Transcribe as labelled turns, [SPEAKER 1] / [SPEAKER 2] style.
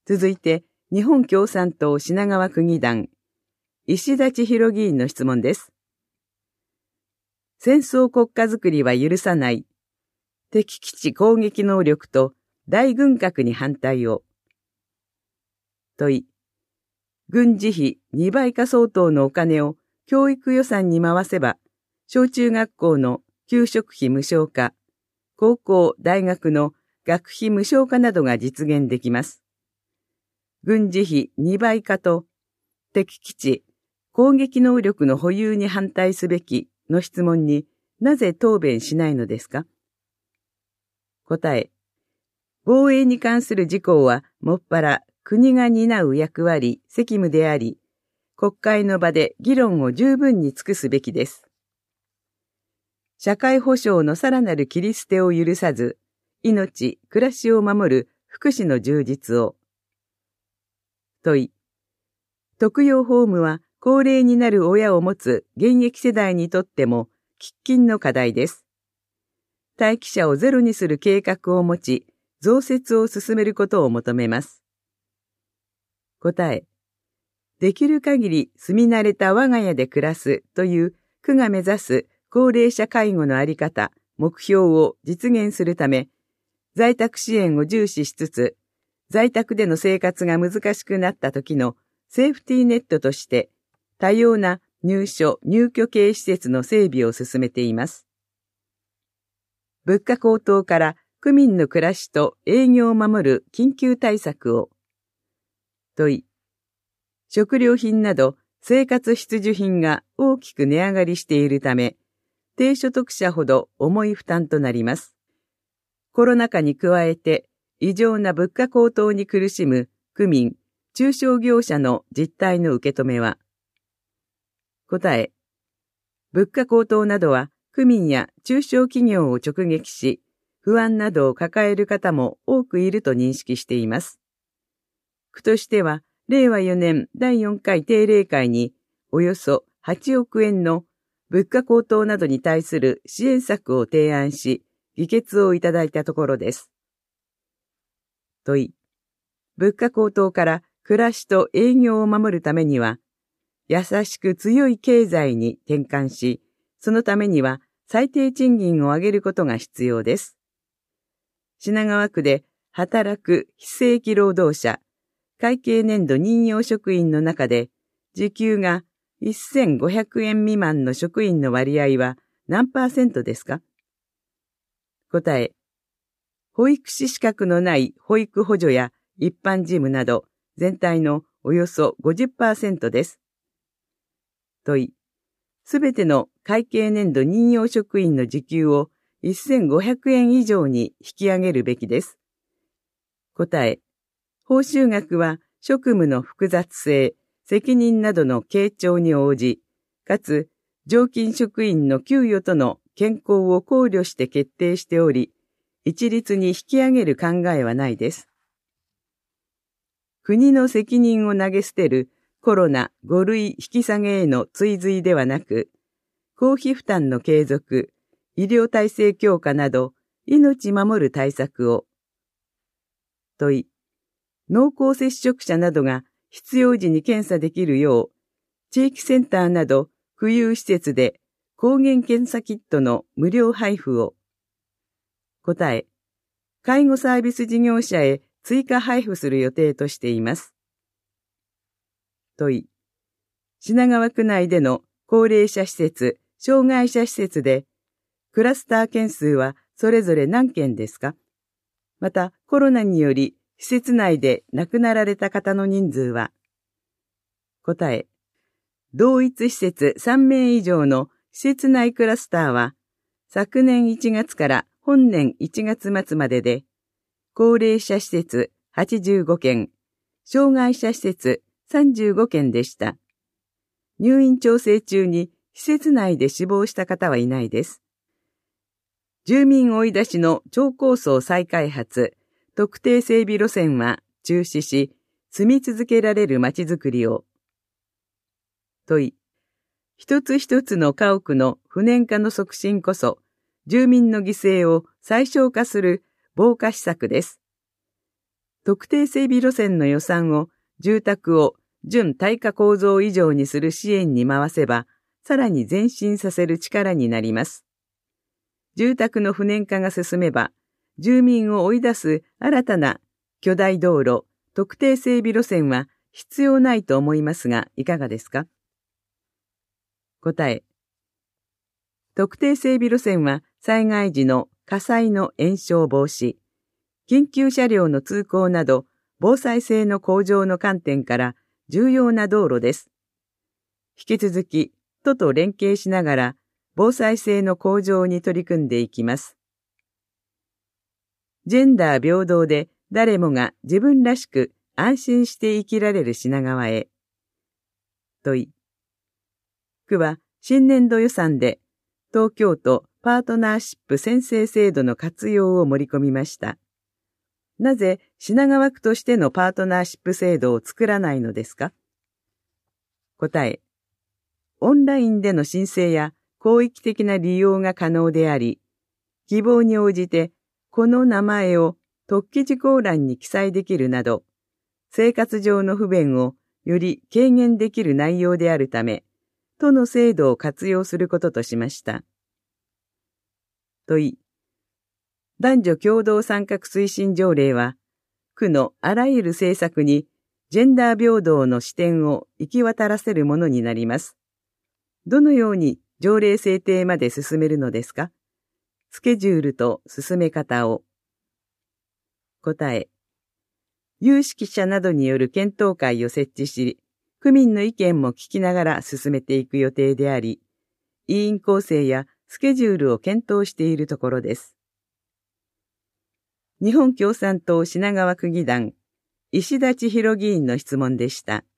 [SPEAKER 1] 続いて、日本共産党品川区議団、石田千尋議員の質問です。戦争国家づくりは許さない。敵基地攻撃能力と大軍拡に反対を。問い。軍事費2倍化相当のお金を教育予算に回せば、小中学校の給食費無償化、高校、大学の学費無償化などが実現できます。軍事費2倍化と敵基地、攻撃能力の保有に反対すべきの質問になぜ答弁しないのですか？答え。防衛に関する事項はもっぱら国が担う役割、責務であり、国会の場で議論を十分に尽くすべきです。社会保障のさらなる切り捨てを許さず、命、暮らしを守る福祉の充実を。問い。特養ホームは高齢になる親を持つ現役世代にとっても喫緊の課題です。待機者をゼロにする計画を持ち、増設を進めることを求めます。答え。できる限り住み慣れた我が家で暮らすという区が目指す高齢者介護のあり方、目標を実現するため、在宅支援を重視しつつ、在宅での生活が難しくなった時のセーフティーネットとして多様な入所・入居系施設の整備を進めています。物価高騰から区民の暮らしと営業を守る緊急対策を。問い。食料品など生活必需品が大きく値上がりしているため、低所得者ほど重い負担となります。コロナ禍に加えて異常な物価高騰に苦しむ区民、中小業者の実態の受け止めは。答え。物価高騰などは区民や中小企業を直撃し、不安などを抱える方も多くいると認識しています。区としては、令和4年第4回定例会におよそ8億円の物価高騰などに対する支援策を提案し、議決をいただいたところです。問い。物価高騰から暮らしと営業を守るためには、優しく強い経済に転換し、そのためには最低賃金を上げることが必要です。品川区で働く非正規労働者、会計年度任用職員の中で、時給が1500円未満の職員の割合は何%ですか？答え。保育士資格のない保育補助や一般事務など全体のおよそ 50% です。問い。すべての会計年度任用職員の時給を1500円以上に引き上げるべきです。答え。報酬額は職務の複雑性、責任などの傾聴に応じ、かつ常勤職員の給与との健康を考慮して決定しており、一律に引き上げる考えはないです。国の責任を投げ捨てるコロナ5類引き下げへの追随ではなく、公費負担の継続、医療体制強化など、命守る対策を。問い。濃厚接触者などが必要時に検査できるよう、地域センターなど区有施設で抗原検査キットの無料配布を。答え。介護サービス事業者へ追加配布する予定としています。問い。品川区内での高齢者施設、障害者施設で、クラスター件数はそれぞれ何件ですか？また、コロナにより施設内で亡くなられた方の人数は？答え。同一施設3名以上の施設内クラスターは、昨年1月から本年1月末までで、高齢者施設85件、障害者施設35件でした。入院調整中に施設内で死亡した方はいないです。住民追い出しの超高層再開発、特定整備路線は中止し、住み続けられる街づくりを。問い。一つ一つの家屋の不燃化の促進こそ、住民の犠牲を最小化する防火施策です。 特定整備路線の予算を住宅を準耐火構造以上にする支援に回せば、さらに前進させる力になります。住宅の不燃化が進めば、住民を追い出す新たな巨大道路、特定整備路線は必要ないと思いますが、いかがですか？答え。特定整備路線は災害時の火災の延焼防止、緊急車両の通行など防災性の向上の観点から重要な道路です。引き続き都と連携しながら防災性の向上に取り組んでいきます。ジェンダー平等で誰もが自分らしく安心して生きられる品川へ。問い。区は新年度予算で東京都パートナーシップ宣誓制度の活用を盛り込みました。なぜ品川区としてのパートナーシップ制度を作らないのですか？答え。オンラインでの申請や広域的な利用が可能であり、希望に応じてこの名前を特記事項欄に記載できるなど、生活上の不便をより軽減できる内容であるため、都の制度を活用することとしました。問い。男女共同参画推進条例は、区のあらゆる政策にジェンダー平等の視点を行き渡らせるものになります。どのように条例制定まで進めるのですか？スケジュールと進め方を。答え。有識者などによる検討会を設置し、区民の意見も聞きながら進めていく予定であり、委員構成やスケジュールを検討しているところです。日本共産党品川区議団、石田千尋議員の質問でした。